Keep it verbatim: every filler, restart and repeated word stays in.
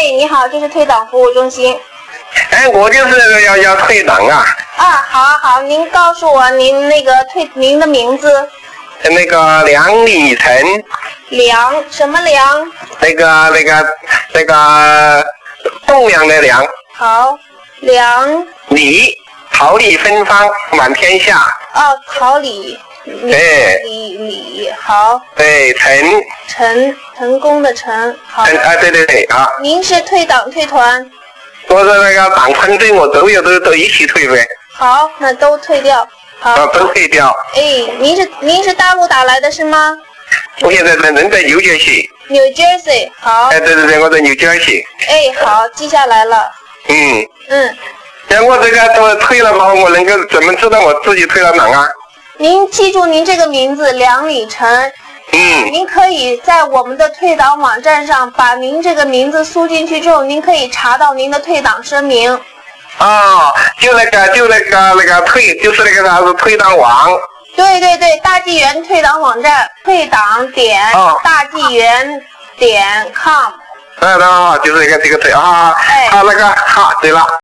哎，你好，这是退党服务中心。 哎，我就是要要退党啊。 啊，好啊好，您告诉我您那个退您的名字。 那个梁礼成。 梁什么梁？ 那个那个那个栋梁的梁。 好，梁。 礼，桃李芬芳满天下。 哦，桃李。 哎。 李李好。 对，成。 成成功的成。好。 成啊，对对对啊。 您是退党退团？ 我说那个党分队，我都有都都一起退呗。 好，那都退掉。好。 啊，都退掉。 哎，您是您是大陆打来的是吗？ 我现在人人在纽约市。 New Jersey， 好。 哎，对对对，我在纽约市。 哎，好，记下来了。 嗯。 嗯。 那我这个都退了嘛，我能够怎么知道我自己退了党啊？ 您记住您这个名字梁礼成。 嗯。 您可以在我们的退党网站上把您这个名字输进去之后，您可以查到您的退党声明。 哦，就那个就那个那个退，就是那个啥是退党网。 对对对，大纪元退党网站，退党点、哦、大纪元点 com。 嗯，那就是这个这个退啊。哎。好，那个好，对了。